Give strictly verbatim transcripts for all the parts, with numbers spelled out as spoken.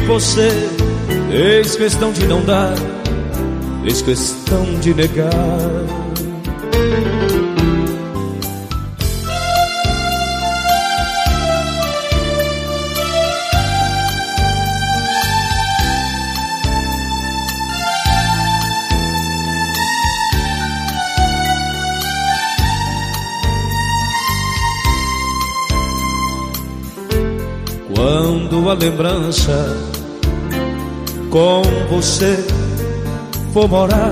você fez questão de não dar, fez questão de negar. Quando a lembrança com você for morar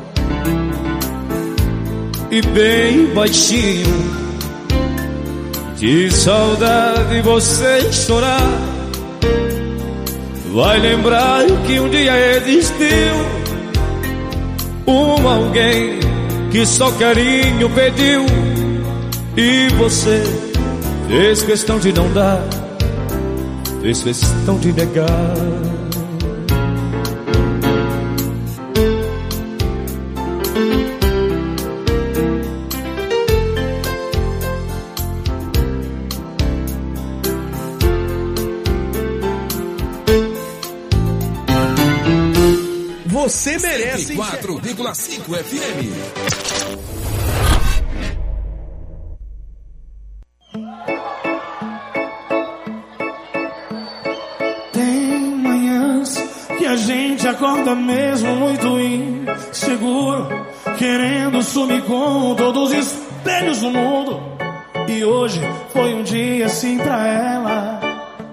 e bem baixinho de saudade você chorar, vai lembrar que um dia existiu um alguém que só carinho pediu e você fez questão de não dar, fez questão de negar. Você merece quatro vírgula cinco F M. A gente acorda mesmo muito inseguro, querendo sumir com todos os espelhos do mundo. E hoje foi um dia assim pra ela.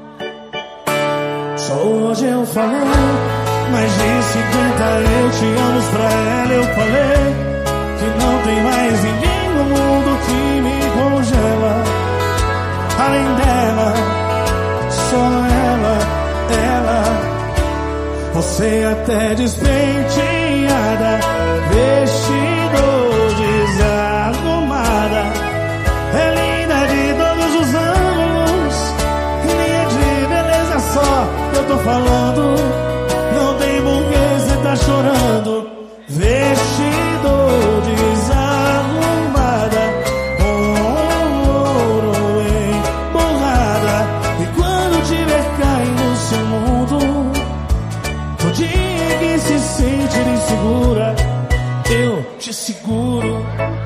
Só hoje eu falei mais de cinquenta eu te amo pra ela. Eu falei que não tem mais ninguém no mundo que me congela. Além dela, só ela, ela. Você até despenteada, vestido desarrumada, é linda de todos os ângulos, linha de beleza só eu tô falando. Não tem porquê cê tá chorando. Vestido desarrumada, com ouro emborrada, e quando tiver caindo no seu mundo, o dia que se sentir insegura, eu te seguro.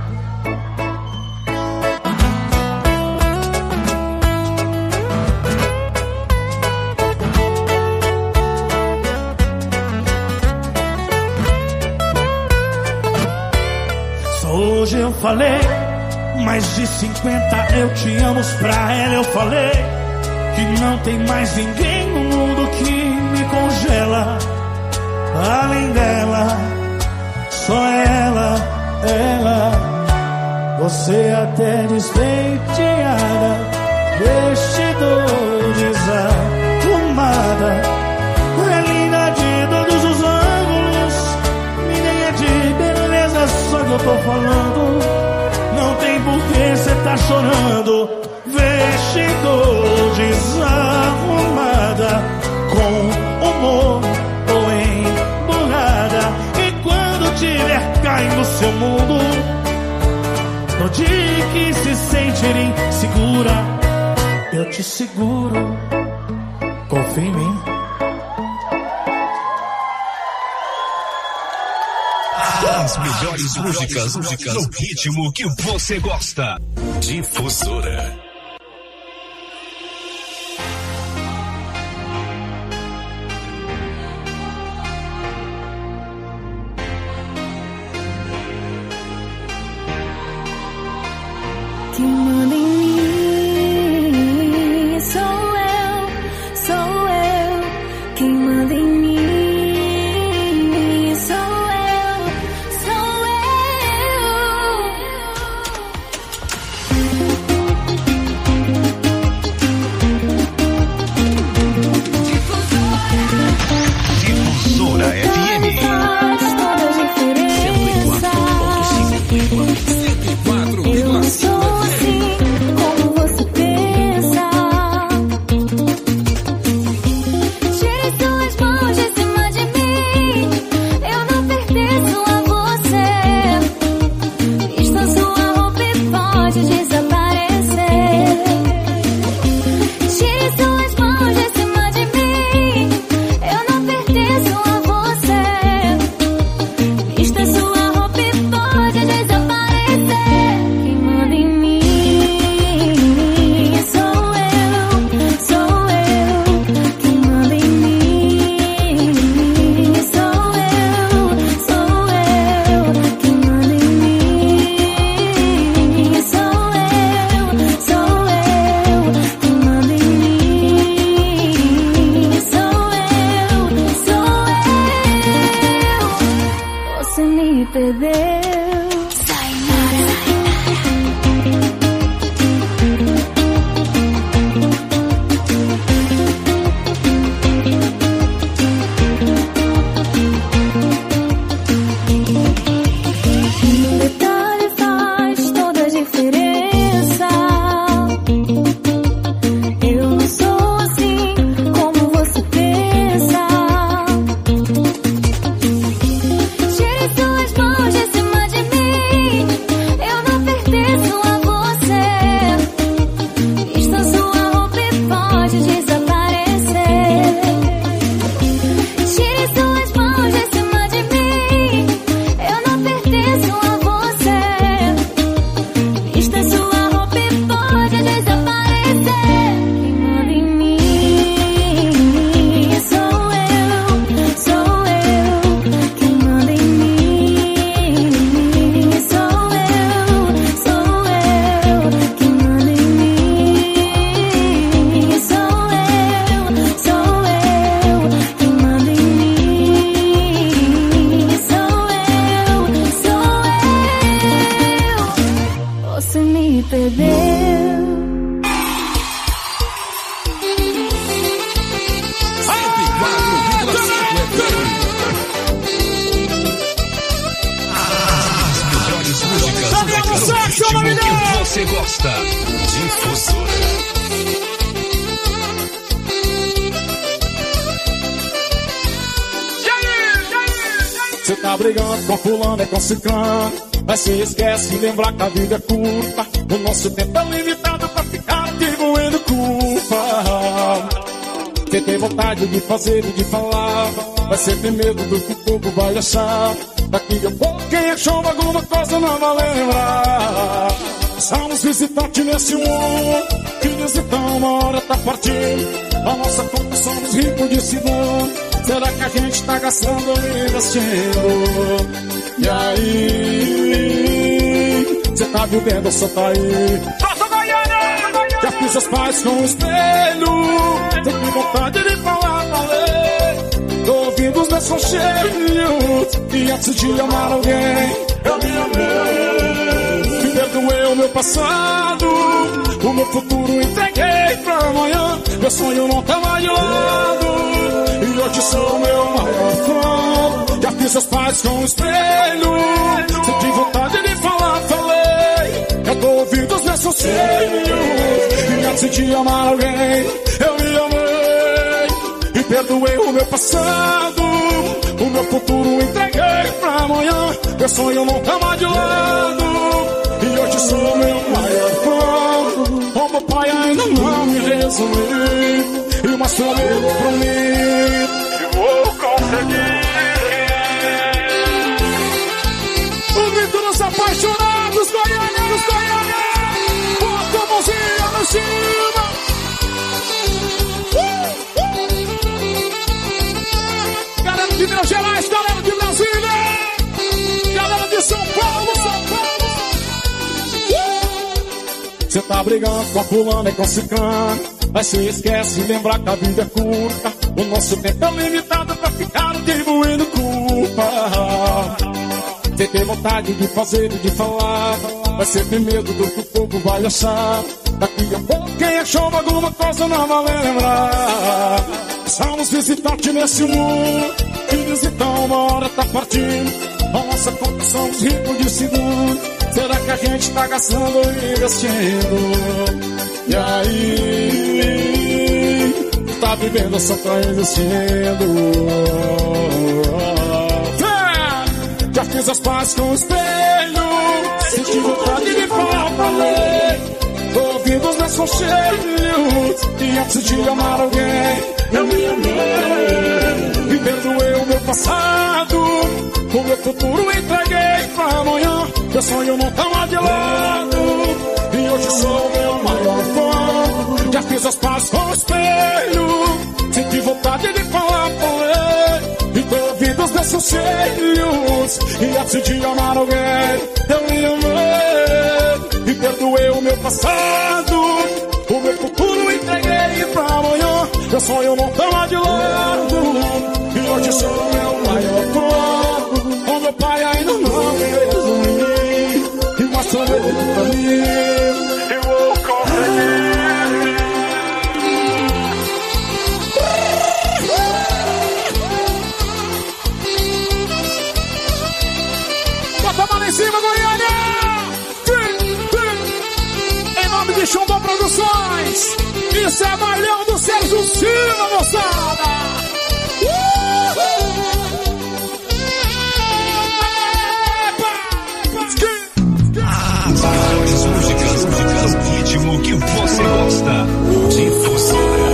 Só hoje eu falei mais de cinquenta eu te amo pra ela. Eu falei que não tem mais ninguém no mundo que me congela. Além dela, só ela, ela. Você até despenteada, vestido desarrumada, é linda de todos os ângulos, menina de beleza só que eu tô falando. Não tem porquê cê tá chorando. Vestido desarrumada, com humor tiver caindo no seu mundo, no dia que se sentir insegura, eu te seguro. Confia em mim. As melhores músicas, músicas no ritmo que você gosta. Difusora. Quem manda em mim sou eu, sou eu. Quem manda em mim sou eu, sou Difusora F M. Eu sou assim como você pensa. Tire suas mãos. ritmo que você gosta. Difusora. Cê tá brigando com fulano, é com ciclano, mas cê esquece de lembrar que a vida é curta. O nosso tempo é limitado pra ficar atribuindo culpa. Quem tem vontade de fazer e de falar, vai ser ter medo do que o povo vai achar. Daqui a pouco quem achou alguma coisa não vai lembrar. Somos visitantes nesse mundo, que visitam uma hora tá partindo. A nossa conta somos ricos de segundo. Será que a gente tá gastando ou investindo? E aí, cê tá vivendo ou só tá aí? Já fiz os pais com o espelho, tô com vontade de falar, falei. Tô ouvindo os meus conselhos, e antes de amar alguém, eu me amei. Me perdoei o meu passado, o meu futuro entreguei pra amanhã. Meu sonho não tava de lado, e hoje sou meu maior fã. Já fiz os pais com o espelho, senti vontade de falar, falei. Eu tô ouvindo os meus conselhos, e antes de amar alguém, eu me amei. E perdoei o meu passado, o meu futuro entreguei pra amanhã. Meu sonho não tá mais de lado, e hoje sou meu maior fã. O meu pai ainda não me resumiu, e mostrou ele pra mim, e vou conseguir. O grito dos apaixonados, Goiânia, dos Goiânia. Bota a mãozinha no cima. Uh, uh. Galera de Minas Gerais, galera de Brasília, galera de São Paulo, São Paulo. Cê uh. tá brigando com a fulana e com ciclano, mas cê esquece de lembrar que a vida é curta. O nosso tempo é limitado pra ficar atribuindo culpa. Cê tem vontade de fazer e de falar, mas cê tem medo do que o povo vai achar. Daqui a pouco quem achou alguma coisa não vai lembrar. Somos visitantes nesse mundo, e visitão uma hora tá partindo. A nossa conta somos ricos de segundo. Será que a gente tá gastando ou investindo? E aí, tá vivendo ou só tá investindo? Já fiz as pazes com o espelho, senti vontade de falar, falei. Tô ouvindo os meus conselhos, e antes de amar alguém, eu me amei. Me perdoei o meu passado, o meu futuro entreguei pra amanhã. Meu sonho não tá mais de lado, e hoje sou o meu maior fã. Já fiz as pazes com o espelho, senti vontade de falar, falei. E tô ouvindo os meus conselhos, e antes de amar alguém, eu me amei. E perdoei o meu passado, o meu futuro entreguei pra amanhã. Meu sonho não tá mais de lado, e hoje sou o meu maior fã. O meu pai ainda não me resumiu, e mostrou ele pra mim, eu vou conseguir. Bota a mão em cima, Goiânia! Em nome de Chumbó Produções, isso é Malhão do Sérgio Silva, moçada! As melhores músicas, músicas, ritmo que você gosta. Difusora.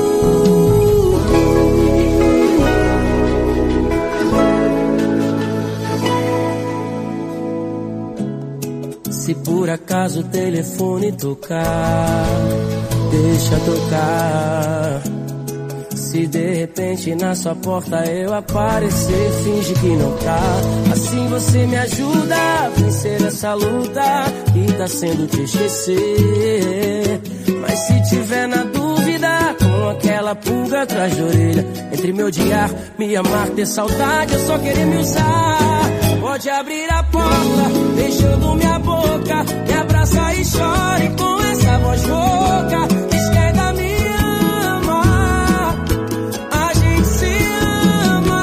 Se por acaso o telefone tocar, deixa tocar. Se de repente na sua porta eu aparecer, finge que não tá. Assim você me ajuda a vencer essa luta que tá sendo te esquecer. Mas se tiver na dúvida, com aquela pulga atrás da orelha, entre me odiar, me amar, ter saudade, eu só querer me usar. Pode abrir a porta, beijando minha boca, me abraça e chore com essa voz rouca. Diz que ainda me ama, a gente se ama.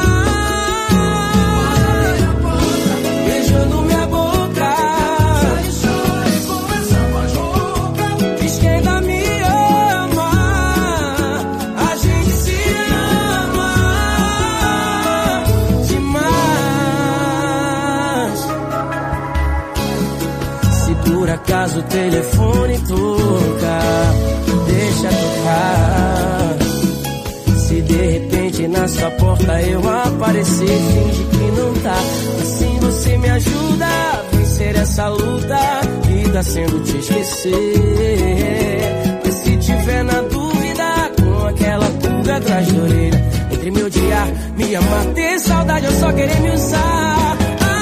Beijando minha boca, acaso o telefone tocar, deixa tocar. Se de repente na sua porta eu aparecer, finge que não tá. Assim você me ajuda a vencer essa luta que tá sendo te esquecer. Mas se tiver na dúvida, com aquela pulga atrás da orelha, entre me odiar, me amar, ter saudade ou só querer me usar.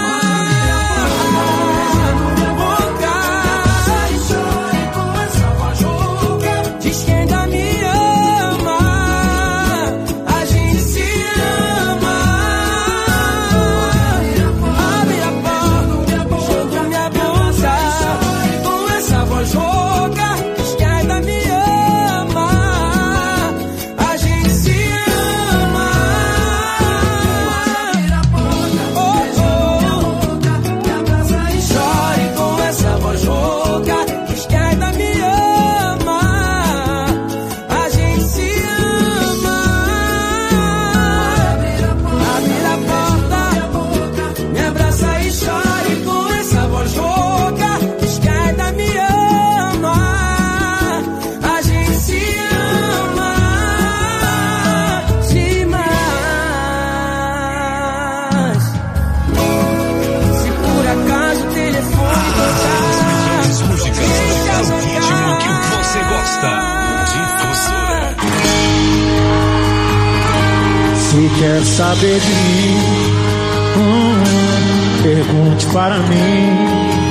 Se quer saber de mim, hum, pergunte para mim.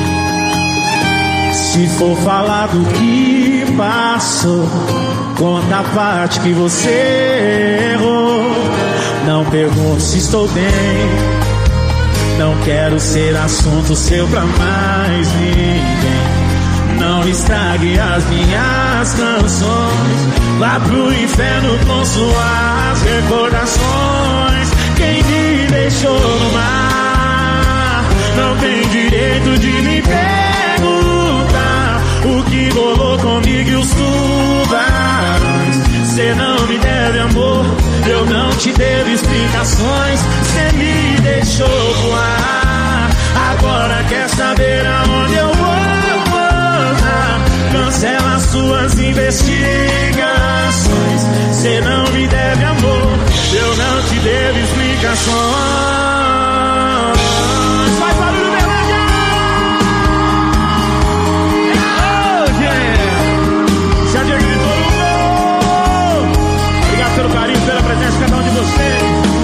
Se for falar do que passou, conta a parte que você errou. Não pergunte se estou bem, não quero ser assunto seu pra mais ninguém. Não estrague as minhas canções, vá pro inferno com suas recordações. Quem me deixou no mar não tem direito de me perguntar o que rolou comigo e os tubarões. Cê não me deve amor, eu não te devo explicações. Cê me deixou voar, agora quer saber aonde eu vou. Cancela suas investigações. Cê não me deve amor, eu não te devo explicações. Vai para o Uberlândia! Oh, yeah! Já diga de todo mundo! Obrigado pelo carinho, pela presença de cada um de vocês.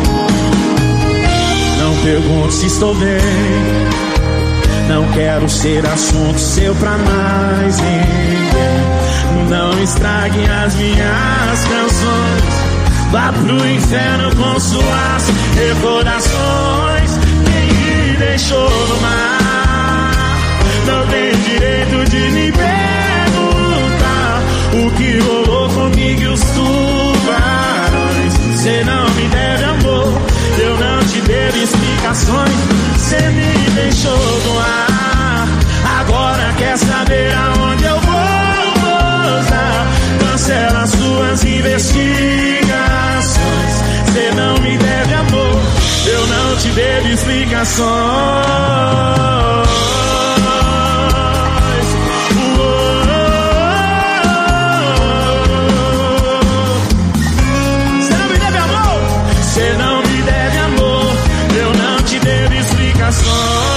Não pergunte se estou bem, não quero ser assunto seu pra mais ninguém. Não estrague as minhas canções, vá pro inferno com suas recordações. Quem me deixou no mar não tem direito de me perguntar o que rolou comigo e os tubarões. Cê não me deve amor, eu não te devo explicações. Cê me deixou no ar, agora quer saber aonde eu vou gozar. Cancela suas investigações. Cê não me deve amor, eu não te devo explicações. Cê não me deve amor, cê não me deve amor, eu não te devo explicações.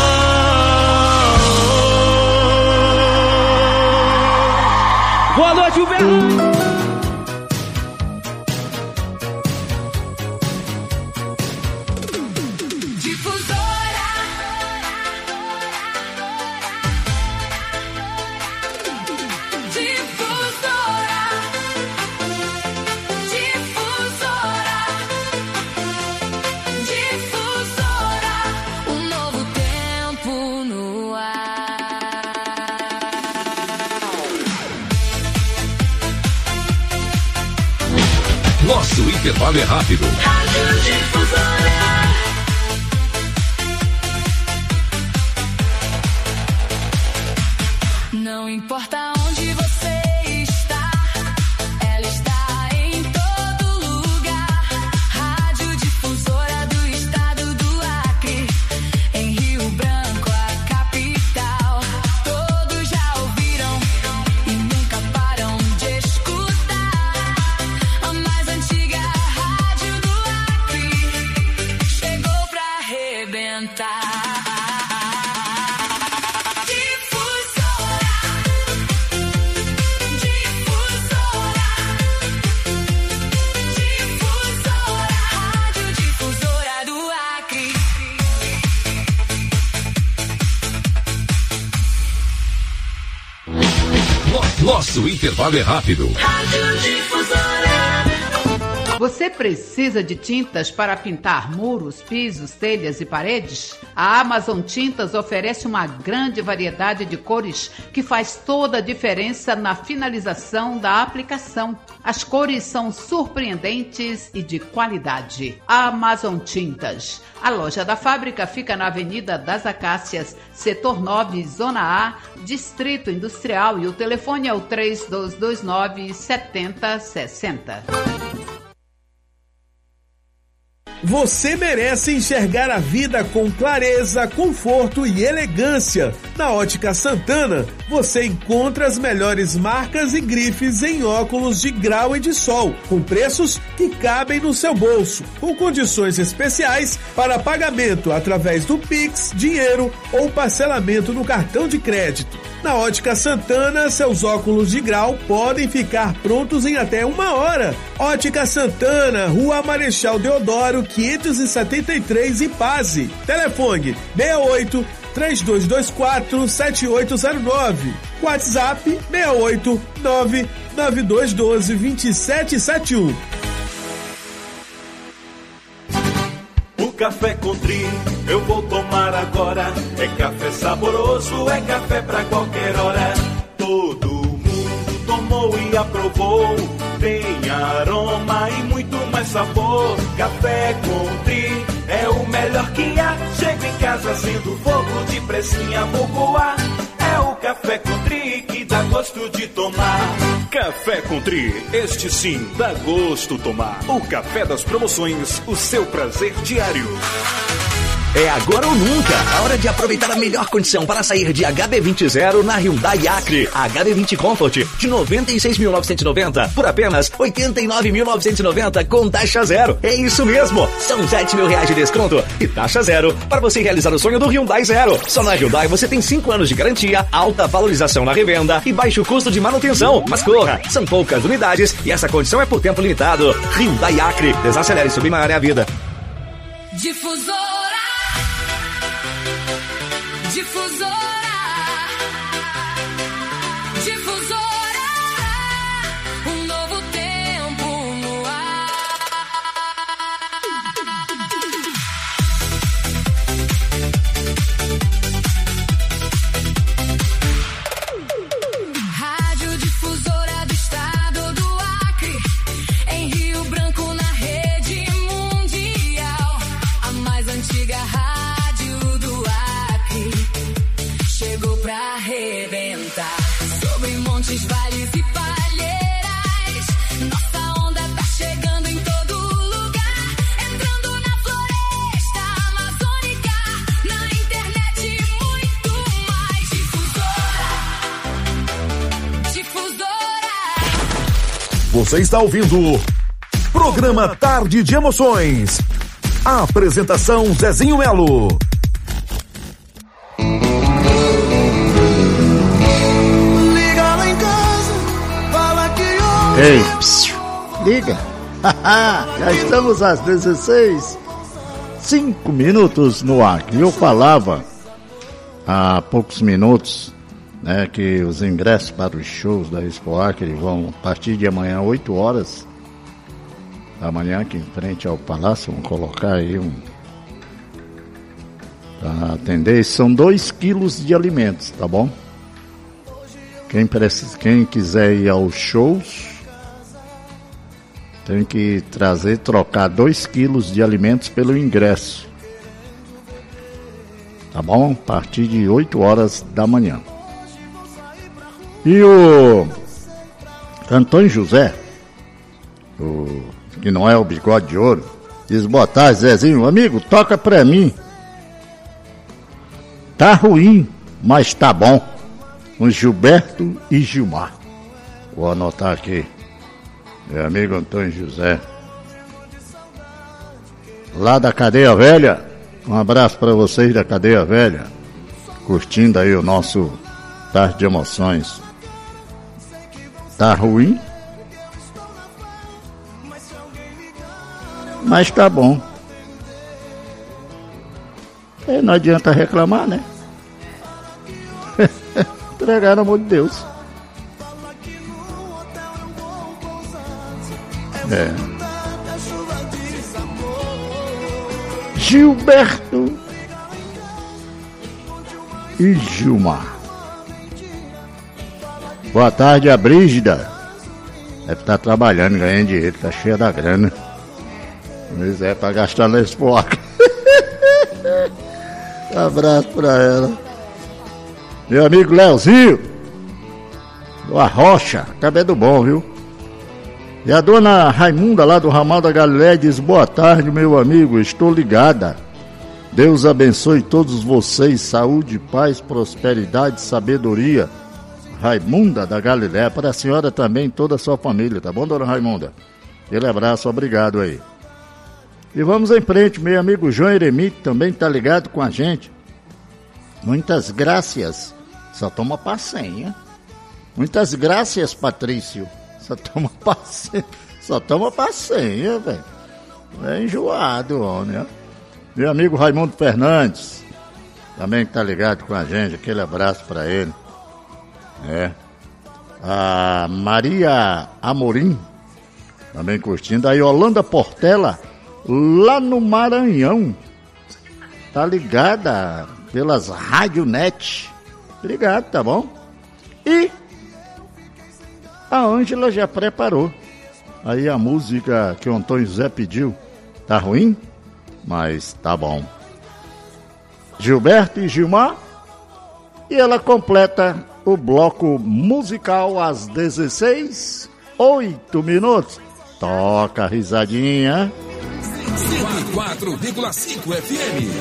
Boa noite, Uberlândia. Nosso intervalo é rápido. Rádio Difusora. Não importa onde você está, ela está em todo lugar. Rádio Difusora do estado do Acre, em Rio Branco, a capital. Todos já ouviram. Nosso intervalo é rápido. Rádio Difusora. Você precisa de tintas para pintar muros, pisos, telhas e paredes? A Amazon Tintas oferece uma grande variedade de cores que faz toda a diferença na finalização da aplicação. As cores são surpreendentes e de qualidade. Amazon Tintas. A loja da fábrica fica na Avenida das Acácias, Setor nove, Zona A, Distrito Industrial, e o telefone é o três dois dois nove, sete zero seis zero. Você merece enxergar a vida com clareza, conforto e elegância. Na Ótica Santana, você encontra as melhores marcas e grifes em óculos de grau e de sol, com preços que cabem no seu bolso, com condições especiais para pagamento através do Pix, dinheiro ou parcelamento no cartão de crédito. Na Ótica Santana, seus óculos de grau podem ficar prontos em até uma hora. Ótica Santana, Rua Marechal Deodoro, quinhentos e setenta e três, Ipase. Telefone seis oito, três dois dois quatro, sete oito zero nove. WhatsApp seis oito, nove nove dois um dois, dois sete sete um. O café Country eu vou tomar agora. É café saboroso, é café pra qualquer hora. Todo mundo tomou e aprovou. Tem aroma e muito mais sabor. Café Country é o melhor que há. Chega em casa sendo fogo de pressinha, vou coar. É o Café Country que dá gosto de tomar. Café Country, este sim dá gosto tomar. O café das promoções, o seu prazer diário. É agora ou nunca, a hora de aproveitar a melhor condição para sair de H B vinte zero na Hyundai Acre. H B vinte Comfort de noventa e seis mil novecentos e noventa por apenas oitenta e nove mil novecentos e noventa com taxa zero. É isso mesmo, são sete mil reais de desconto e taxa zero para você realizar o sonho do Hyundai Zero. Só na Hyundai você tem cinco anos de garantia, alta valorização na revenda e baixo custo de manutenção. Mas corra, são poucas unidades e essa condição é por tempo limitado. Hyundai Acre, desacelere e submarine a vida. Difusora. Difusora, difusora, um novo tempo no ar. Rádio Difusora do Estado do Acre, em Rio Branco na rede mundial, a mais antiga rádio do Acre. Chegou pra arrebentar, sobre montes, vales e palheiras. Nossa onda tá chegando em todo lugar, entrando na floresta amazônica, na internet e muito mais. Difusora, difusora. Você está ouvindo Programa Tarde de Emoções. A apresentação Zezinho Melo. Ei, psiu, liga. Já estamos às dezesseis, cinco minutos no ar. Eu falava há poucos minutos, né, que os ingressos para os shows da Expo Acre vão a partir de amanhã, oito horas da manhã, aqui em frente ao Palácio. Vamos colocar aí um para atender. São dois quilos de alimentos, tá bom? Quem, precisa, quem quiser ir aos shows tem que trazer, trocar dois quilos de alimentos pelo ingresso. Tá bom? A partir de oito horas da manhã. E o Antônio José, o, que não é o Bigode de Ouro, diz: boa tarde, Zezinho. Amigo, toca pra mim. Tá ruim, mas tá bom. Com Gilberto e Gilmar. Vou anotar aqui. Meu amigo Antônio José, lá da Cadeia Velha. Um abraço para vocês da Cadeia Velha, curtindo aí o nosso Tarde de Emoções. Tá ruim, mas tá bom. E não adianta reclamar, né? Entregar no amor de Deus. É. Gilberto e Gilmar. Boa tarde, a Brígida. Deve estar trabalhando, ganhando dinheiro, tá cheia da grana. Mas é pra gastar na Expoca. Abraço pra ela. Meu amigo Leozinho, do Arrocha, cabé do bom, viu? E a dona Raimunda lá do Ramal da Galileia diz: boa tarde, meu amigo, estou ligada. Deus abençoe todos vocês, saúde, paz, prosperidade, sabedoria. Raimunda da Galileia, para a senhora também e toda a sua família, tá bom, dona Raimunda? Aquele abraço, obrigado aí. E vamos em frente, meu amigo João Eremite também tá ligado com a gente. Muitas graças, só toma passenha. Muitas graças, Patrício, só toma passenha, só toma passenha, velho. É enjoado, homem, ó. Meu amigo Raimundo Fernandes, também tá ligado com a gente, aquele abraço para ele. É. A Maria Amorim, também curtindo. A Yolanda Portela, lá no Maranhão, tá ligada pelas Rádio Net. Obrigado, tá bom? E a Ângela já preparou aí a música que o Antônio José pediu. Tá ruim? Mas tá bom. Gilberto e Gilmar. E ela completa o bloco musical às dezesseis, oito minutos. Toca a risadinha. cento e quatro vírgula cinco F M.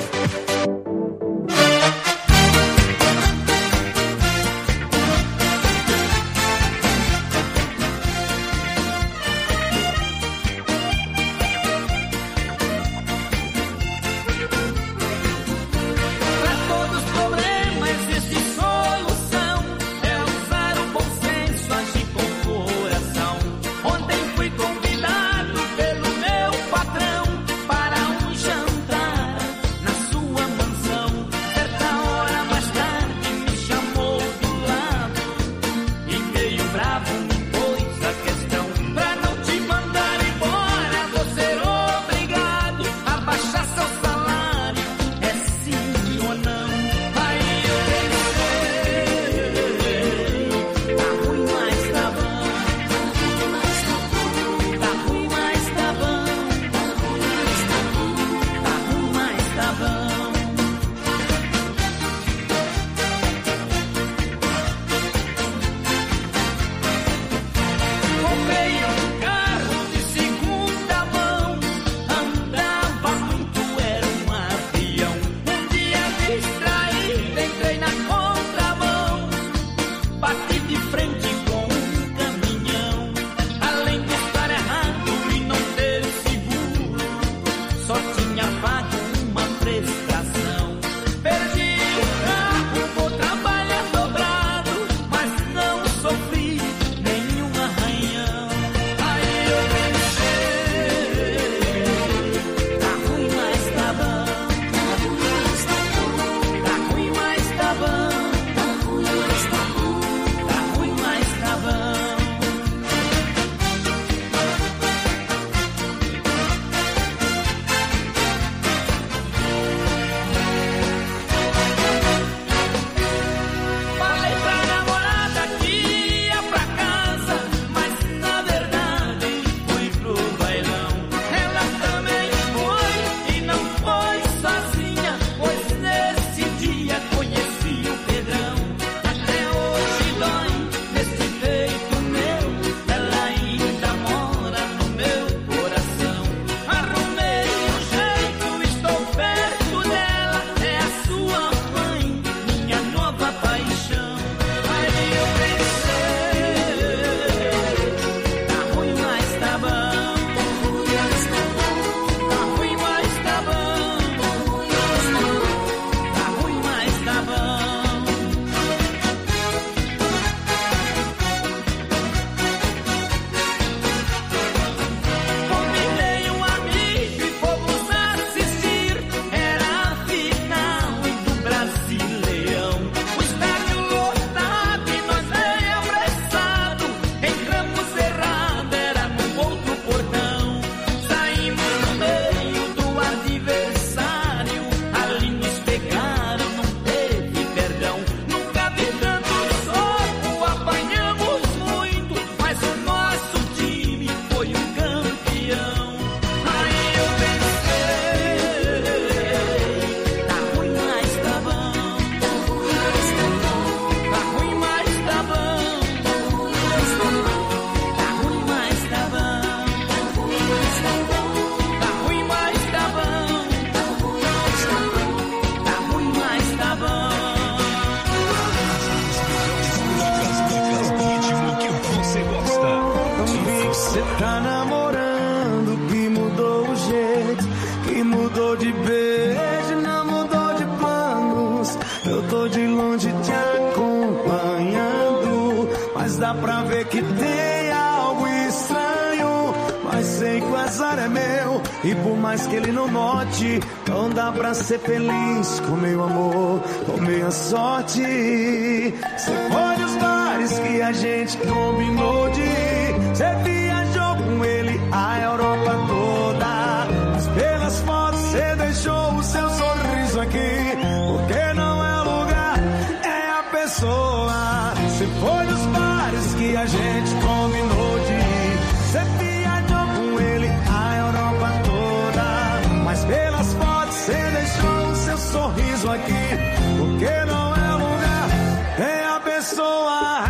mudou de beijo, não mudou de planos. Eu tô de longe te acompanhando, mas dá pra ver que tem algo estranho. Mas sei que o azar é meu, e por mais que ele não note, não dá pra ser feliz com meu amor, com minha sorte. Cê foi nos bares que a gente combinou de ir, cê viajou com ele a Europa toda, mas pelas fotos cê deixou o seu sorriso aqui, porque não é o lugar, é a pessoa. Cê foi nos bares que a gente combinou de ir, cê viajou com ele a Europa toda, mas pelas fotos cê deixou o seu sorriso aqui, porque não é o lugar, é a pessoa.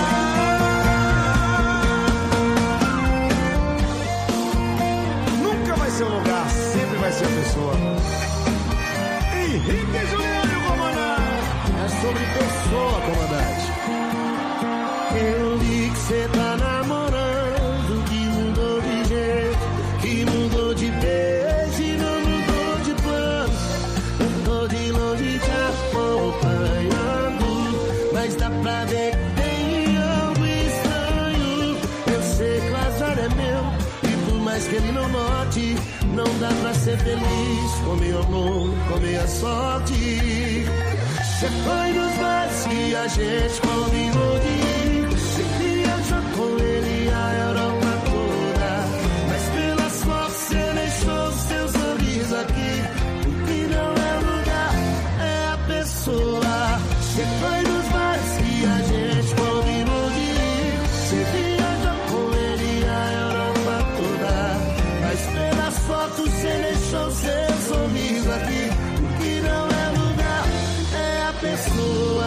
Nunca vai ser o lugar, sempre vai ser a pessoa. Henrique e Juliano, comandante. É sobre pessoa, comandante. Eu vi que cê tá namorando, que mudou de jeito, que mudou de beijo e não mudou de plano. Eu tô de longe te acompanhando, mas dá pra ver que tem algo estranho. Eu sei que o azar é meu, e por mais que ele não note, não dá pra ser feliz com meu amor, com minha sorte. Cê foi nos bares que a gente combinou de ir, cê viajou com ele a Europa toda, mas pelas fotos cê deixou seu sorriso aqui, o que não é lugar, é a pessoa. Cê foi nos bares que a gente combinou de ir, cê viajou com ele a Europa toda, mas pelas fotos cê deixou seu sorriso aqui, o que não é lugar, é a pessoa.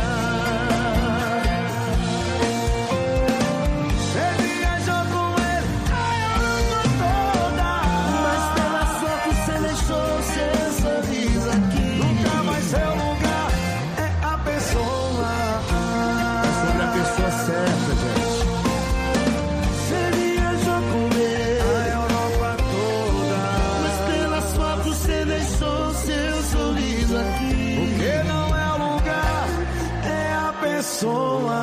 Cê viajou com ele a Europa toda, mas pelas fotos cê deixou seu sorriso aqui. Nunca vai ser o lugar, é a pessoa. É sobre a pessoa certa, gente. Cê viajou com ele a Europa toda, mas pelas fotos cê deixou seu sorriso aqui. Porque não é o lugar, é a pessoa.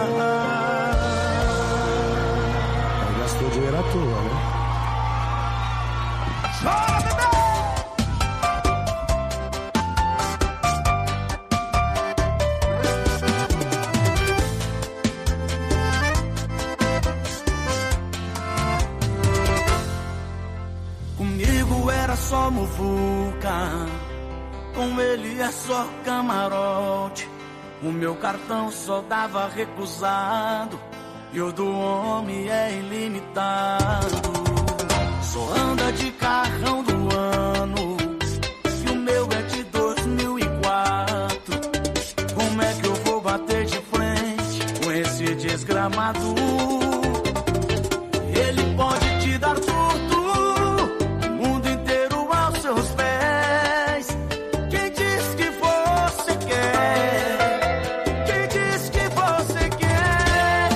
Gastou dinheiro à toa, né? Comigo era só muvuca, com ele é só camarote. O meu cartão só dava recusado, e o do homem é ilimitado. Só anda de carrão do ano, e o meu é de dois mil e quatro. Como é que eu vou bater de frente com esse desgramado? Ele pode te dar tudo, o mundo inteiro aos seus pés. Quem diz que você quer? Quem diz que você quer?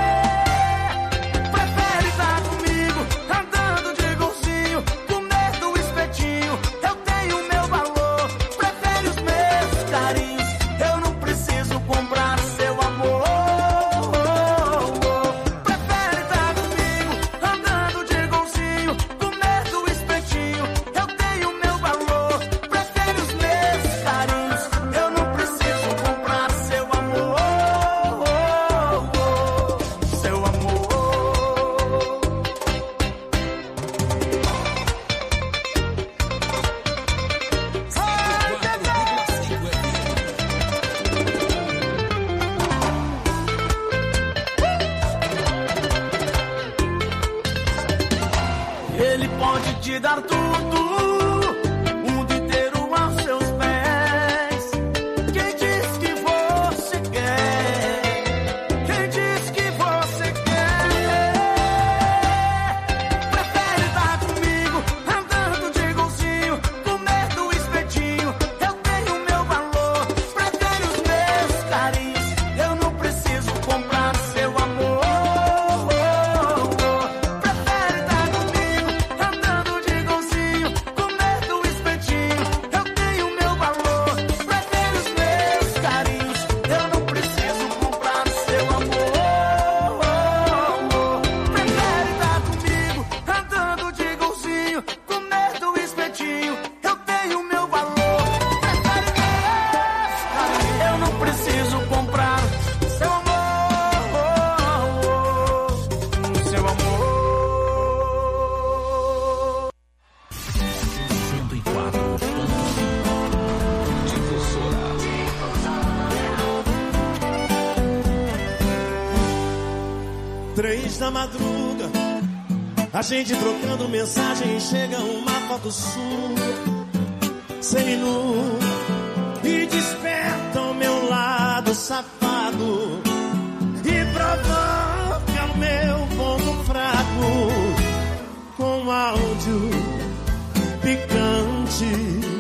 Prefere estar comigo, andando de golzinho, comendo um espetinho. Eu tenho meu valor, prefere os meus carinhos. Eu não preciso comprar seu amor. Prefere estar comigo, andando de golzinho, comendo um espetinho. Eu tenho meu valor, prefere os meus carinhos. Eu não preciso comprar seu amor. Seu amor. Ele pode te dar tudo, o mundo inteiro aos seus pés. Quem diz que você quer? Quem diz que você quer? Prefere estar comigo, andando de golzinho, comendo um espetinho. Eu tenho meu valor, prefere os meus carinhos. Eu não preciso comprar seu amor. Prefere estar comigo, andando de golzinho, Três da madruga, a gente trocando mensagem, chega uma foto sua, seminu, e desperta o meu lado safado e provoca o meu ponto fraco com áudio picante,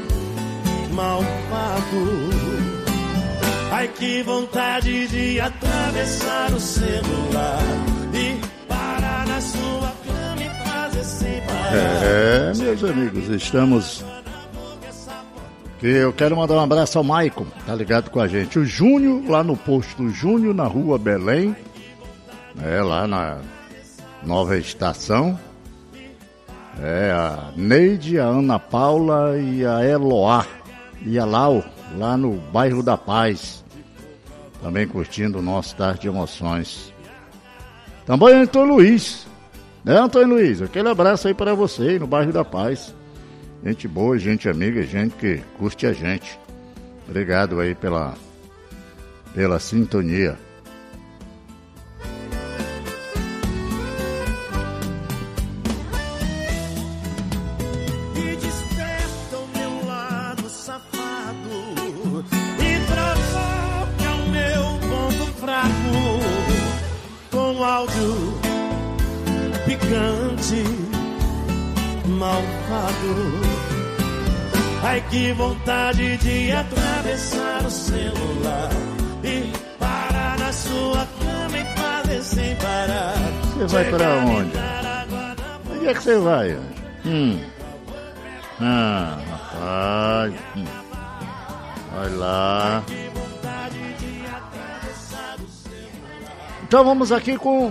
malvado. Ai, que vontade de atravessar o celular e parar na sua cama e fazer sem parar. É, meus amigos, estamos... Que eu quero mandar um abraço ao Maicon, tá ligado com a gente. O Júnior, lá no posto Júnior, na rua Belém, é, lá na nova estação. É, a Neide, a Ana Paula e a Eloá e a Lau, lá no bairro da Paz. Também curtindo o nosso Tarde de Emoções. Também Antônio Luiz, né, Antônio Luiz? Aquele abraço aí para você, no bairro da Paz. Gente boa, gente amiga, gente que curte a gente. Obrigado aí pela, pela sintonia. Áudio picante, malvado. Ai, que vontade de atravessar o celular e parar na sua cama e fazer sem parar. Você vai para onde? Onde é que você vai, Anjo? Hum. Ah, rapaz. Hum. Vai lá. Então vamos aqui com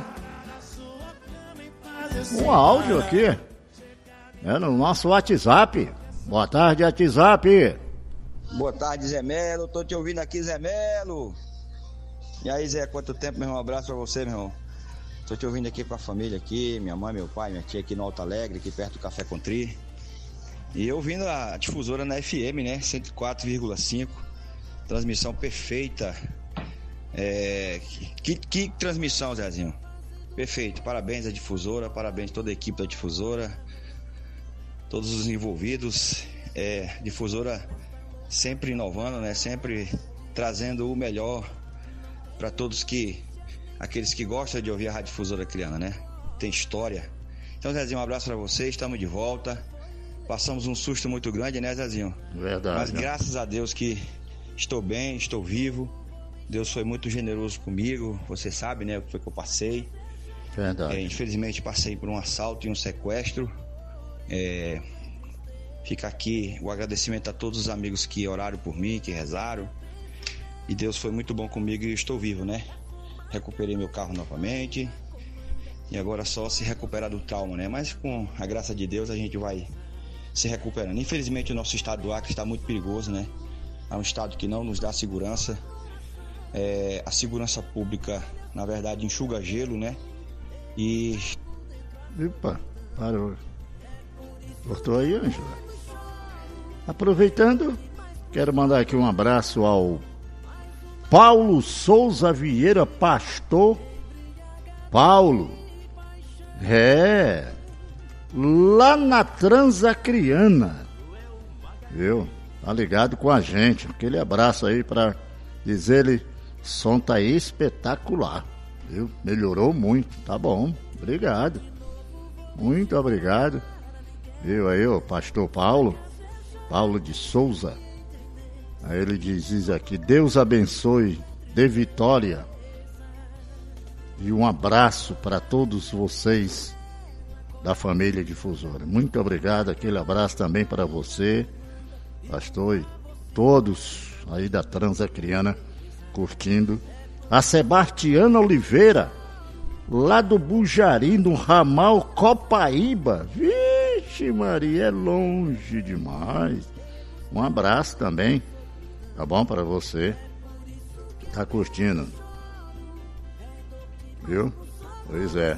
um áudio aqui, é, no nosso WhatsApp. Boa tarde, WhatsApp. Boa tarde, Zé Melo. Tô te ouvindo aqui, Zé Melo. E aí, Zé, quanto tempo, meu irmão? Um abraço pra você, meu irmão. Tô te ouvindo aqui com a família aqui, minha mãe, meu pai, minha tia aqui no Alto Alegre, aqui perto do Café Country. E eu ouvindo a difusora na F M, né? cento e quatro vírgula cinco. Transmissão perfeita. É, que, que transmissão, Zezinho. Perfeito, parabéns à difusora, parabéns a toda a equipe da difusora, todos os envolvidos. É, difusora sempre inovando, né? Sempre trazendo o melhor para todos que aqueles que gostam de ouvir a Rádio Difusora Acreana, né? Tem história. Então, Zezinho, um abraço para vocês, estamos de volta. Passamos um susto muito grande, né, Zezinho? Verdade. Mas graças a Deus que estou bem, estou vivo. Deus foi muito generoso comigo, você sabe, né, o que foi que eu passei. Verdade. É, infelizmente passei por um assalto e um sequestro. É, fica aqui o agradecimento a todos os amigos que oraram por mim, que rezaram. E Deus foi muito bom comigo e estou vivo, né? Recuperei meu carro novamente. E agora só se recuperar do trauma, né? Mas com a graça de Deus a gente vai se recuperando. Infelizmente o nosso estado do Acre está muito perigoso, né? É um estado que não nos dá segurança. É, a segurança pública, na verdade, enxuga gelo, né? E... Opa, parou. Cortou aí, Ângela? Aproveitando, quero mandar aqui um abraço ao Paulo Souza Vieira, pastor Paulo. É, lá na Transacriana, viu? Tá ligado com a gente. Aquele abraço aí pra dizer ele. O som tá espetacular, viu? Melhorou muito, tá bom, obrigado, muito obrigado, viu aí o pastor Paulo, Paulo de Souza, aí ele diz aqui, Deus abençoe, dê vitória, e um abraço para todos vocês da família Difusora, muito obrigado, aquele abraço também para você, pastor, e todos aí da Transacriana, curtindo. A Sebastiana Oliveira, lá do Bujari, no ramal Copaíba. Vixe Maria, é longe demais. Um abraço também, tá bom, para você. Tá curtindo, viu? Pois é.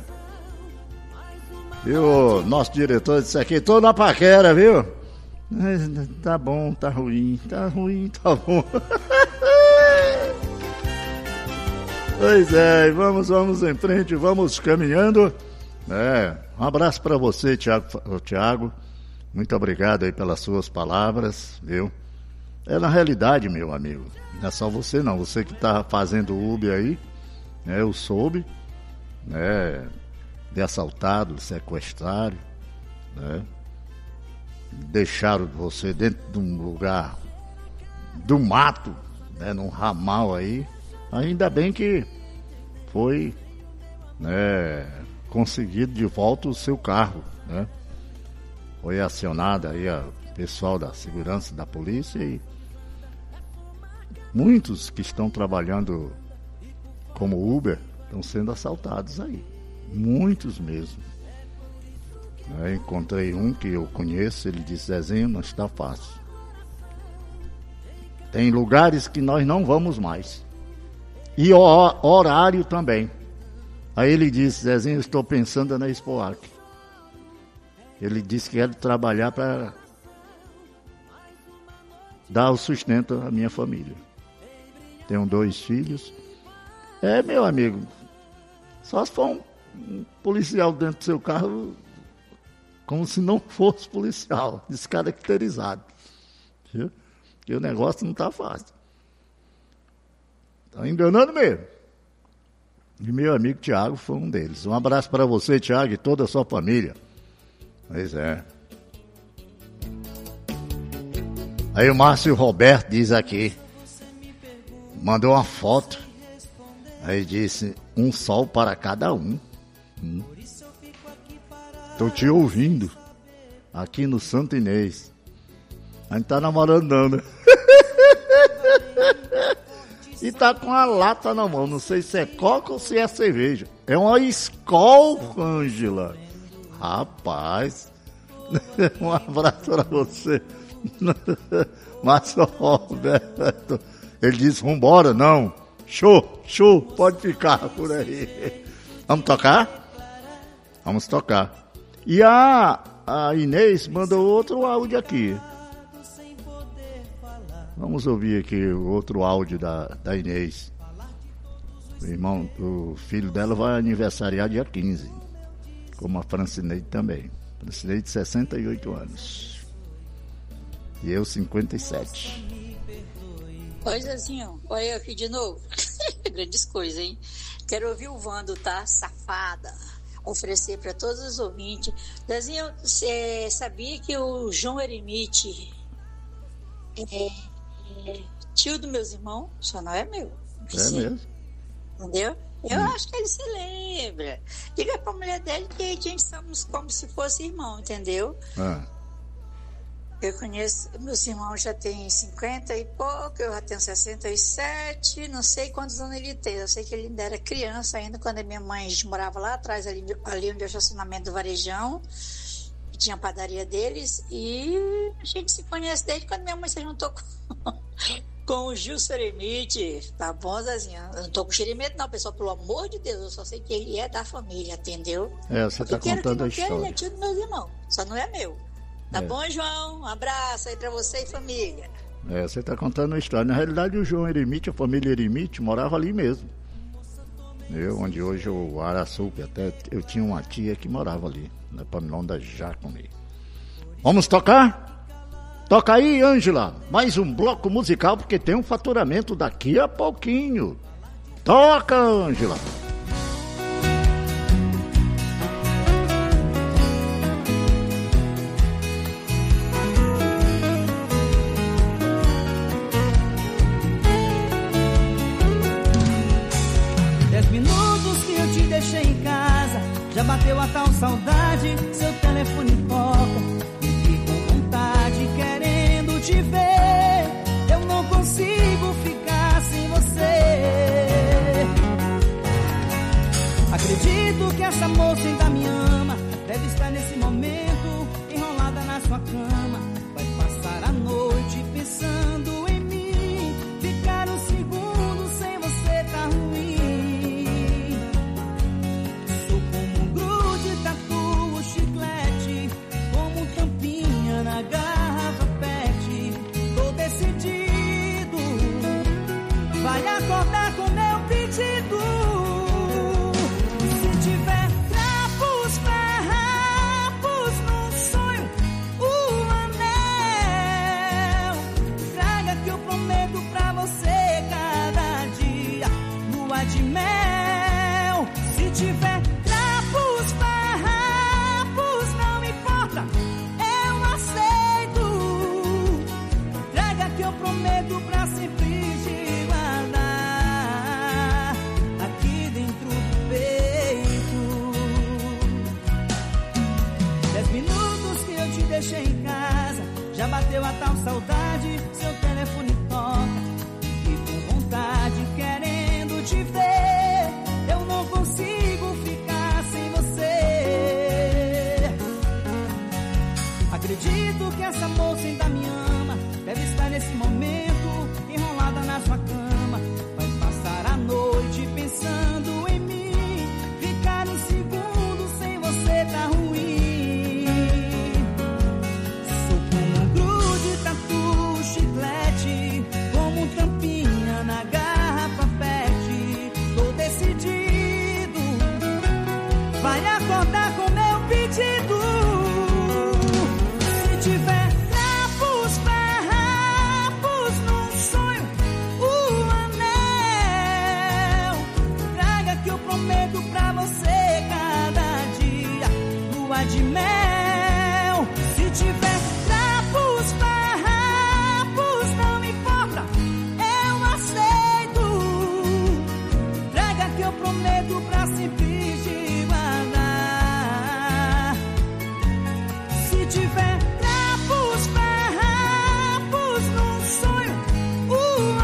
E o nosso diretor disse aqui, tô na paquera, viu? Tá bom, tá ruim, tá ruim, tá bom. Pois é, vamos, vamos em frente, vamos caminhando. É, um abraço para você, Tiago, Tiago. Muito obrigado aí pelas suas palavras, viu? É, na realidade, meu amigo, não é só você não, você que está fazendo Uber aí, né, eu soube, né, de assaltado, sequestrado, né, deixaram você dentro de um lugar do mato, né, num ramal aí, ainda bem que foi, né, conseguido de volta o seu carro, né, foi acionado aí o pessoal da segurança da polícia e muitos que estão trabalhando como Uber estão sendo assaltados aí. Muitos mesmo. Eu encontrei um que eu conheço, ele disse, Zezinho, não está fácil. Tem lugares que nós não vamos mais. E o horário também. Aí ele disse, Zezinho, eu estou pensando na Expoac. Ele disse que quer trabalhar para dar o sustento à minha família. Tenho dois filhos. É, meu amigo, só se for um, um policial dentro do seu carro, como se não fosse policial, descaracterizado. Viu? Porque o negócio não está fácil. Está enganando mesmo. E meu amigo Tiago foi um deles. Um abraço para você, Tiago, e toda a sua família. Pois é. Aí o Márcio Roberto diz aqui, mandou uma foto, aí disse, um sol para cada um. Hum. Tô te ouvindo, aqui no Santo Inês. A gente tá namorando não, né? E tá com a lata na mão, não sei se é coca ou se é cerveja. É uma Skol, Ângela. Rapaz, um abraço para você. Márcio Roberto. Ele disse, vambora, não. Show, show, pode ficar por aí. Vamos tocar? Vamos tocar. E a, a Inês mandou outro áudio aqui. Vamos ouvir aqui o outro áudio da, da Inês. O irmão, o filho dela vai aniversariar dia quinze. Como a Francineide também. Francineide, sessenta e oito anos. E eu, cinquenta e sete. Oi, Zezinho. Oi, eu aqui de novo. Grandes coisas, hein? Quero ouvir o Vando, tá? Safada. Oferecer para todos os ouvintes. Zezinho, você sabia que o João Eremite é, é tio dos meus irmãos? Só não é meu. É Sim. mesmo? Entendeu? Eu hum. acho que ele se lembra. Diga pra mulher dele que a gente somos como se fosse irmão, entendeu? Ah. Eu conheço, meus irmãos já têm cinquenta e pouco, eu já tenho sessenta e sete, não sei quantos anos ele tem. Eu sei que ele ainda era criança ainda, quando a minha mãe, a gente morava lá atrás, ali, ali onde é o estacionamento do Varejão, e tinha a padaria deles, e a gente se conhece desde quando minha mãe se juntou com... Com o Gil Seremite, tá bom, Zezinho? Eu não tô com xerimento não, pessoal, pelo amor de Deus, eu só sei que ele é da família, entendeu? É, você tá contando a história. Quero, ele é tio dos meus irmãos, só não é meu. Tá é. bom, João? Um abraço aí pra você e família. É, você tá contando a história. Na realidade, o João Eremite, a família Eremite, morava ali mesmo. Eu, onde hoje o Araçuca, até eu tinha uma tia que morava ali, na Pamilão da Jacome. Vamos tocar? Toca aí, Ângela, mais um bloco musical, porque tem um faturamento daqui a pouquinho. Toca, Ângela. Dez minutos que eu te deixei em casa, já bateu a tal saudade, seu telefone toca. Te ver, eu não consigo ficar sem você. Acredito que essa moça ainda me ama, deve estar nesse momento enrolada na sua cama. Vai passar a noite pensando em mim, ficar um segundo sem você tá ruim. Sou como um grude, tatu, chiclete, como tampinha na garrafa. Vai acordar com meu pedido. saudade, seu telefone toca. E com vontade, querendo te ver, eu não consigo ficar sem você. Acredito que essa moça ainda me ama, deve estar nesse momento enrolada na sua cama. Vai passar a noite pensando em mim, ficar um segundo sem você tá ruim. Sou como um grude, tatu, chiclete, como um tampinha na garrafa pet. Tô decidido, vai acordar com meu pedido. Se tiver trapos, farrapos num sonho, o anel, traga que eu prometo pra você cada dia lua de mel. Se tiver trapos, farrapos, não importa, eu aceito. Traga que eu prometo pra sempre te guardar. Se tiver trapos, farrapos num sonho, o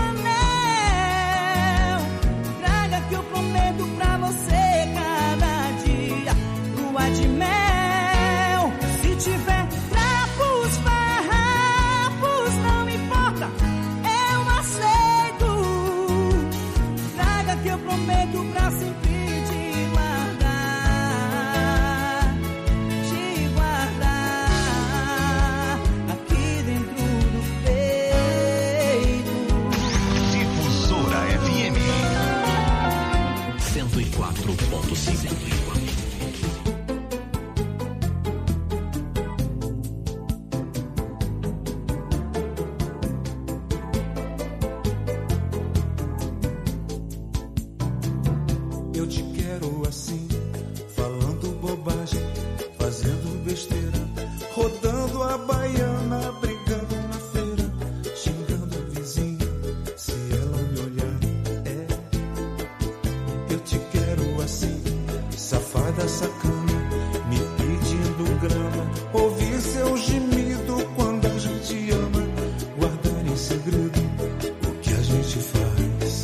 anel, traga que eu prometo pra você cada dia lua de mel. Se tiver trapos, farrapos, não importa, eu aceito. Traga que eu prometo pra sempre te guardar, te guardar aqui dentro do peito. Difusora F M cento e quatro ponto cinco. Eu te quero assim, falando bobagem, fazendo besteira, rodando a baiana, brigando na feira, xingando a vizinha, se ela me olhar. É, eu te quero assim, safada, sacana, me pedindo grana, ouvir seu gemido quando a gente ama, guardar em segredo o que a gente faz.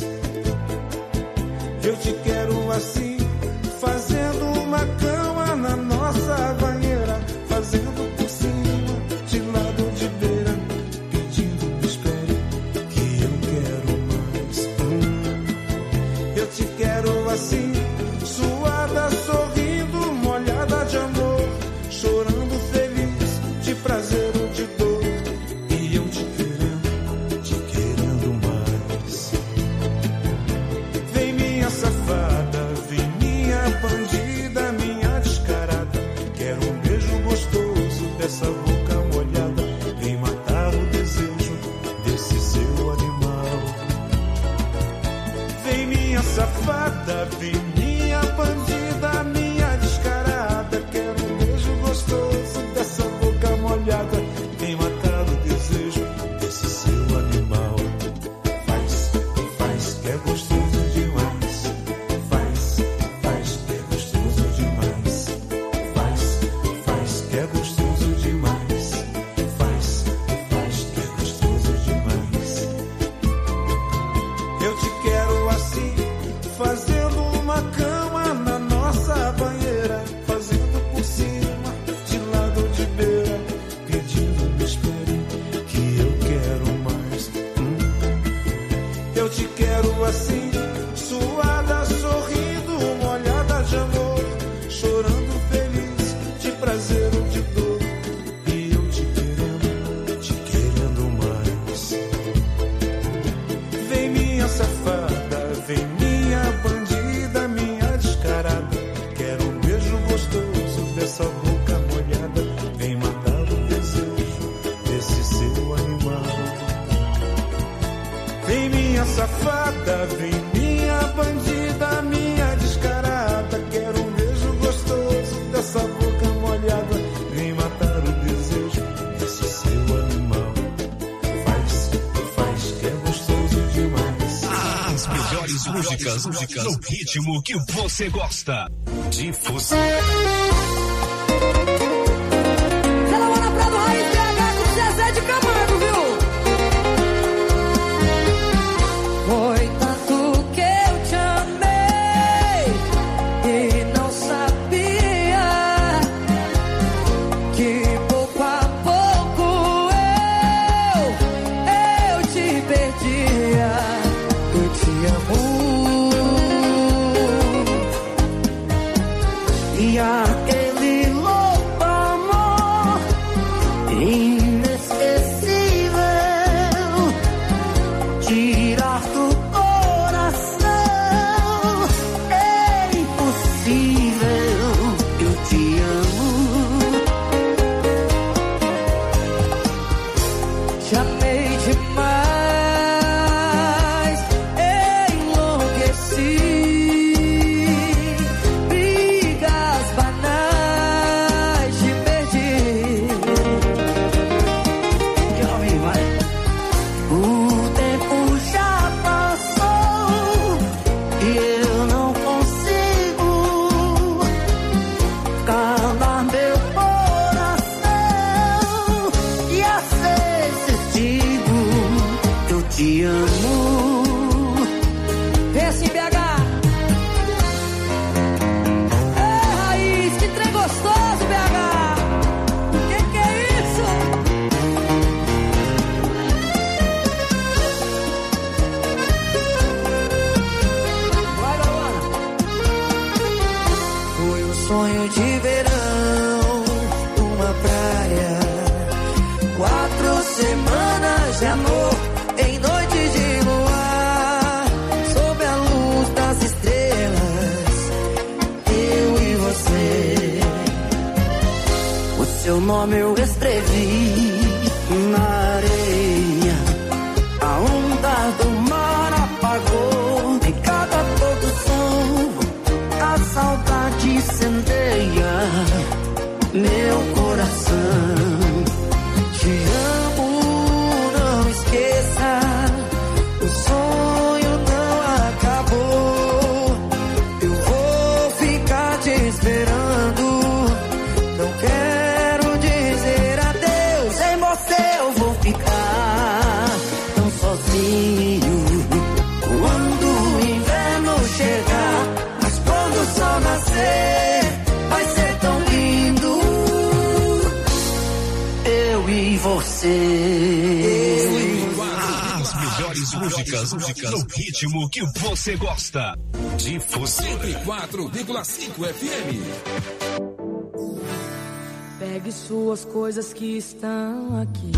Eu te quero assim, fazendo uma cama na nossa banheira, fazendo por cima, de lado de beira, pedindo me espere, que eu quero mais. Hum. Eu te quero assim, suada, sorrindo, molhada de amor, chorando feliz, de prazer ou de dor, e eu te querendo, te querendo mais. Vem minha safada, vem minha bandida, minha descarada, quero um beijo gostoso dessa boca molhada, vem matar o desejo desse seu animal. Vem minha safada, vem minha bandida, minha descarada, quero um beijo gostoso dessa boca molhada, vem matar o desejo desse seu animal. Faz, faz, que é gostoso demais. Faz, faz, que é gostoso demais. Faz, faz, que é gostoso demais. Faz, faz, que é gostoso demais. Eu te quero assim, fazendo uma cama na nossa banheira, fazendo por cima, de lado ou de beira, pedindo me espere, que eu quero mais. Hum. Eu te quero assim, suada, sorrindo, molhada de amor, chorando feliz, de prazer ou de dor, e eu te querendo, te querendo mais. Vem minha safada, vem minha bandida, minha descarada, quero um beijo gostoso dessa boca molhada, vem matar o desejo desse seu animal. Vem minha safada, vem minha bandida, minha descarada, quero um beijo gostoso dessa boca molhada, vem matar o desejo desse seu animal. Faz, faz, que é gostoso demais. As melhores músicas, músicas no ritmo que você gosta. Difusão. Ela mora pra do Raiz B H com Zezé de Camargo, viu? te amei demais, enlouqueci. Brigas banais te perdi. Que homem, vai. O tempo já passou e eu não consigo calar meu coração. E às vezes digo, eu te amo. Vem assim, B H. É, Raiz, que trem gostoso, B H. Que que é isso? Vai, Luana. Foi um sonho de verão, uma praia, quatro semanas de amor em noites de luar, sob a luz das estrelas, eu e você. O seu nome eu escrevi na areia, a onda do mar apagou em cada produção, a saudade incendeia meu coração. Te amo, não esqueça, o sonho não acabou. Eu vou ficar te esperando, não quero dizer adeus. Sem você eu vou ficar tão sozinho. Quando o inverno chegar, mas quando o sol nascer, vai ser tão lindo, eu e você. As melhores músicas, músicas no ritmo que você gosta. Difusora cento e quatro vírgula cinco F M. Pegue suas coisas que estão aqui.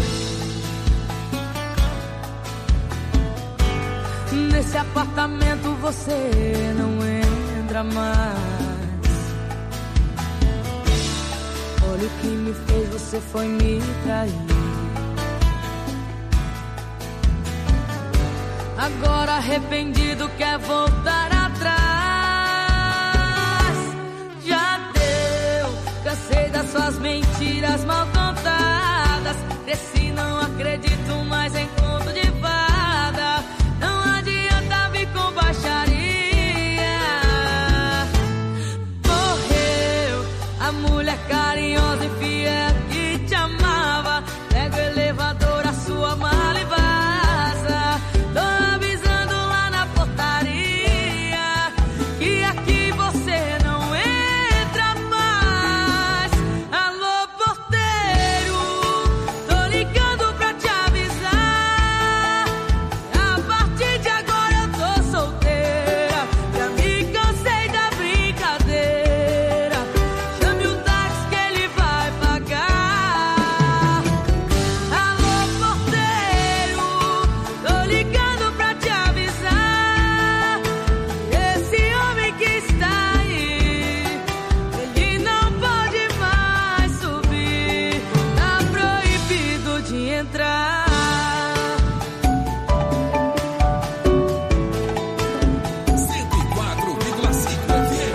Nesse apartamento você não entra mais. Olha o que me fez, você foi me trair. Agora arrependido quer voltar atrás. Já deu, cansei das suas mentiras mal contadas. Cresci, não acredito mais em conto de fada. Não adianta vir com baixaria. Morreu a mulher carinhosa e fiel que te amava. Pega o elevador, a sua mala e vaza. Tô avisando lá na portaria que aqui você não entra mais. Alô, porteiro, tô ligando pra te avisar. A partir de agora eu tô solteira, já me cansei da brincadeira. Chame o táxi que ele vai pagar. Alô, porteiro, tô ligando pra te avisar. Esse homem que está aí, ele não pode mais subir, tá proibido de entrar. cento e quatro vírgula cinco F M.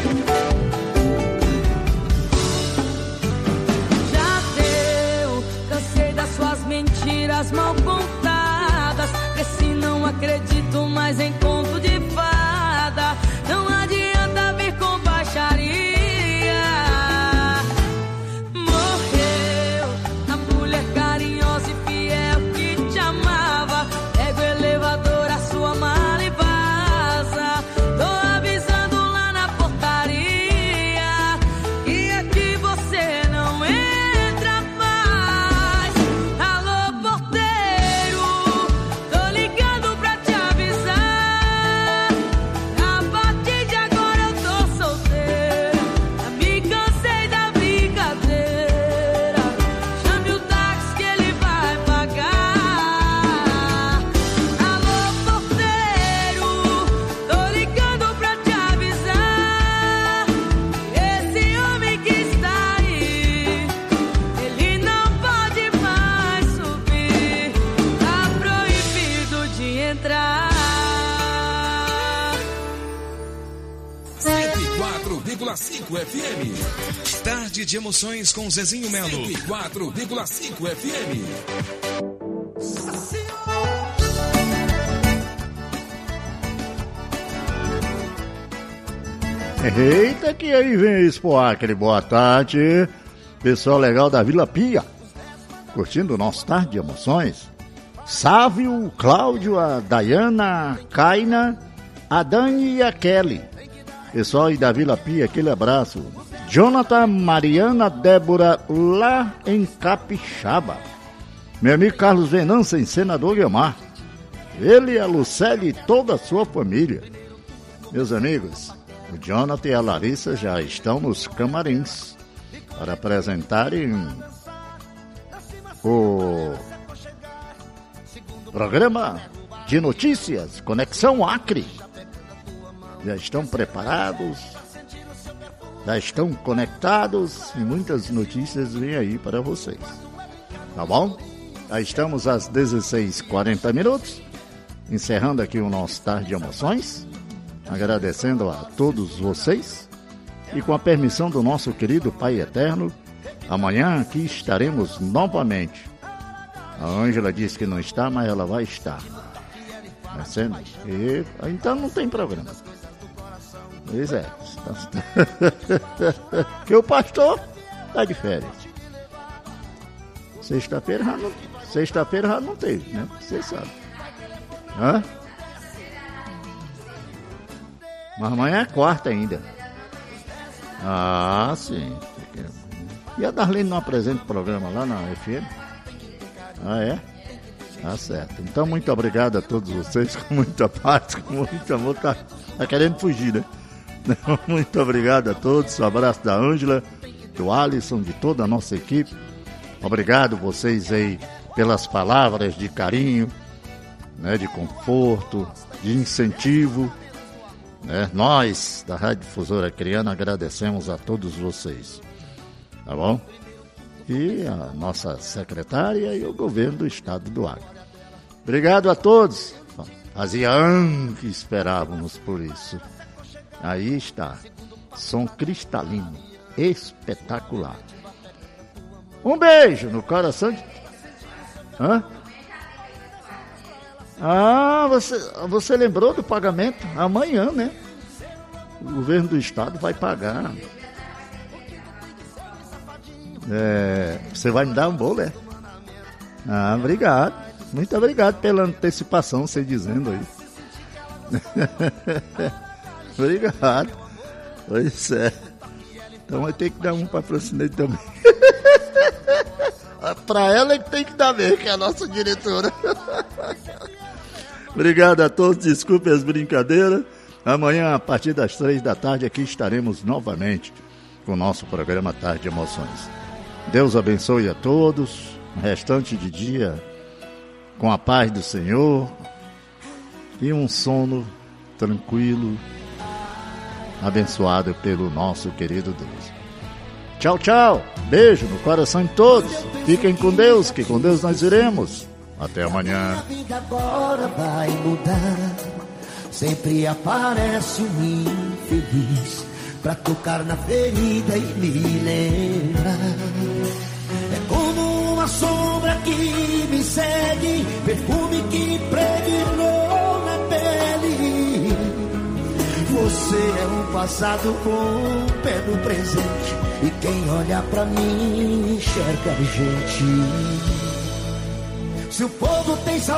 Já deu, cansei das suas mentiras mal contadas. Cresci, não acredito mais em conto de fada. Não adianta vir com baixaria. Morreu a mulher carinhosa e fiel que te amava. Pega o elevador, a sua mala e vaza. Tô avisando lá na portaria que aqui você não entra mais. Alô, porteiro, tô ligando pra te avisar. A partir de agora vírgula cinco F M. Tarde de emoções com Zezinho Melo. cento e quatro vírgula cinco F M. Eita, que aí vem Expo Acre. Boa tarde, pessoal legal da Vila Pia, curtindo o nosso Tarde de Emoções. Sávio, Cláudio, a Dayana, a Kaina, a Dani e a Kelly. Pessoal aí da Vila Pia, aquele abraço. Jonathan, Mariana, Débora, lá em Capixaba. Meu amigo Carlos Venança, em Senador Guiomar. Ele, a Lucélia e toda a sua família. Meus amigos, o Jonathan e a Larissa já estão nos camarins para apresentarem o programa de notícias Conexão Acre. Já estão preparados, já estão conectados e muitas notícias vêm aí para vocês. Tá bom? Já estamos às dezesseis e quarenta minutos, encerrando aqui o nosso Tarde de Emoções. Agradecendo a todos vocês e com a permissão do nosso querido Pai Eterno, amanhã aqui estaremos novamente. A Ângela disse que não está, mas ela vai estar. Tá sendo? E, então não tem programa. Pois é. Que o pastor está de férias. Sexta-feira já não, sexta-feira já não teve, né? Você sabe. Hã? Mas amanhã é quarta ainda. Ah, sim. E a Darlene não apresenta o programa lá na F M? Ah, é? Tá certo. Então, muito obrigado a todos vocês, com muita paz, com muito amor. Tá, tá querendo fugir, né? Muito obrigado a todos. Um abraço da Ângela, do Alisson, de toda a nossa equipe. Obrigado vocês aí pelas palavras de carinho, né, de conforto, de incentivo. É, nós, da Rádio Difusora Acreana, agradecemos a todos vocês, tá bom? E a nossa secretária e o governo do estado do Acre. Obrigado a todos. Fazia anos que esperávamos por isso. Aí está, som cristalino, espetacular. Um beijo no coração de... Hã? Ah, você, você lembrou do pagamento? Amanhã, né? O governo do estado vai pagar. É, você vai me dar um bolo, é? Ah, obrigado. Muito obrigado pela antecipação, você dizendo aí. Obrigado. Pois é. Então vai ter que dar um para a Francinete também. Para ela é que tem que dar mesmo, que é a nossa diretora. Obrigado a todos, desculpe as brincadeiras. Amanhã, a partir das três da tarde, aqui estaremos novamente com o nosso programa Tarde de Emoções. Deus abençoe a todos, o restante de dia com a paz do Senhor e um sono tranquilo, abençoado pelo nosso querido Deus. Tchau, tchau, beijo no coração de todos, fiquem com Deus, que com Deus nós iremos. Até amanhã. A vida agora vai mudar. Sempre aparece um infeliz pra tocar na ferida e me lembrar. É como uma sombra que me segue, perfume que impregnou na pele. Você é um passado com o pé no presente, e quem olha pra mim enxerga a gente. Se o povo tem saudade